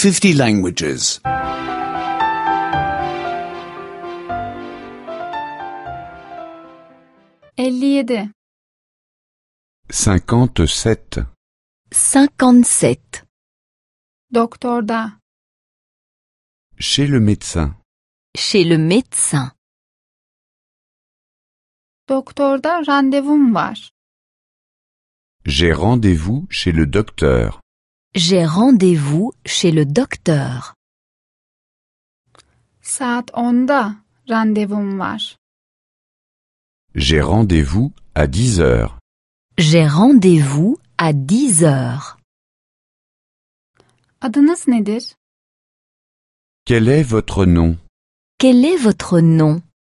50 languages. 57 57. 57. Doktorda Chez le médecin. Chez le médecin. Doktorda randevum var. J'ai rendez-vous chez le docteur. J'ai rendez-vous chez le docteur. Saat 10'da randevum var. J'ai rendez-vous à 10 heures. J'ai rendez-vous à 10 heures. Adınız nedir? Quel est votre nom? Quel est votre nom?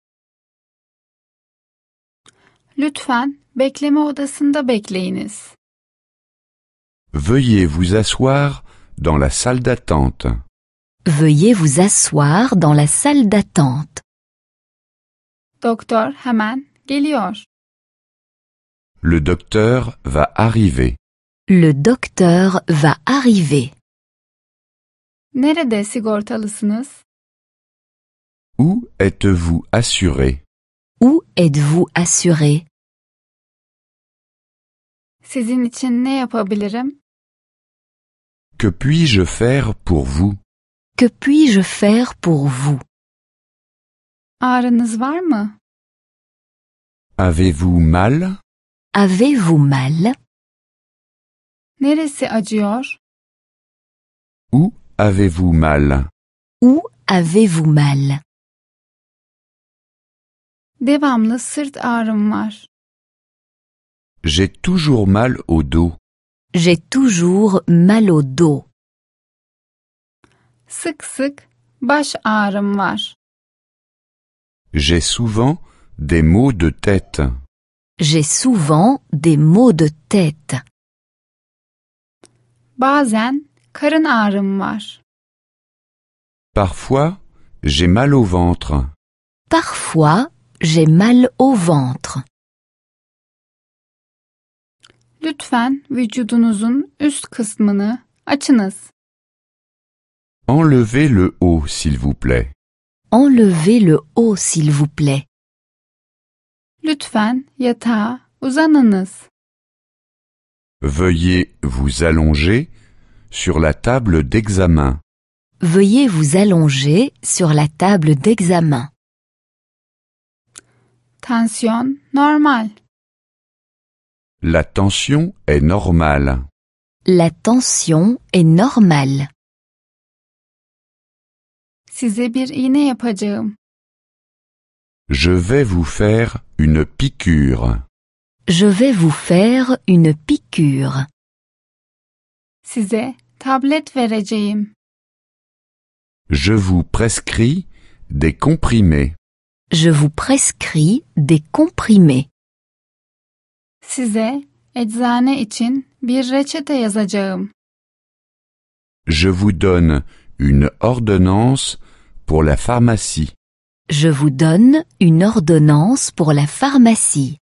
Lütfen bekleme odasında bekleyiniz. Veuillez vous asseoir dans la salle d'attente. Veuillez vous asseoir dans la salle d'attente. Doktor hemen geliyor. Le docteur va arriver. Le docteur va arriver. Nerede sigortalısınız? Où êtes-vous assuré? Où êtes-vous assuré? Sizin için ne yapabilirim? Que puis-je faire pour vous? Que puis-je faire pour vous? Ağrınız var mı? Avez-vous mal? Avez-vous mal? Neresi acıyor? Où avez-vous mal? Où avez-vous mal? Devamlı sırt ağrım var. J'ai toujours mal au dos. J'ai toujours mal au dos. Sık sık baş ağrım var. J'ai souvent des maux de tête. J'ai souvent des maux de tête. Bazen karın ağrım var. Parfois, j'ai mal au ventre. Parfois, j'ai mal au ventre. Lütfen vücudunuzun üst kısmını açınız. Enlevez le haut, s'il vous plaît. Enlevez le haut, s'il vous plaît. Lütfen yatağa uzanınız. Veuillez vous allonger sur la table d'examen. Veuillez vous allonger sur la table d'examen. Tansiyon normal. La tension est normale. La tension est normale. Size bir iğne yapacağım. Je vais vous faire une piqûre. Je vais vous faire une piqûre. Size tablet vereceğim. Je vous prescris des comprimés. Je vous prescris des comprimés. Size eczane için bir reçete yazacağım. Je vous donne une ordonnance pour la pharmacie. Je vous donne une ordonnance pour la pharmacie.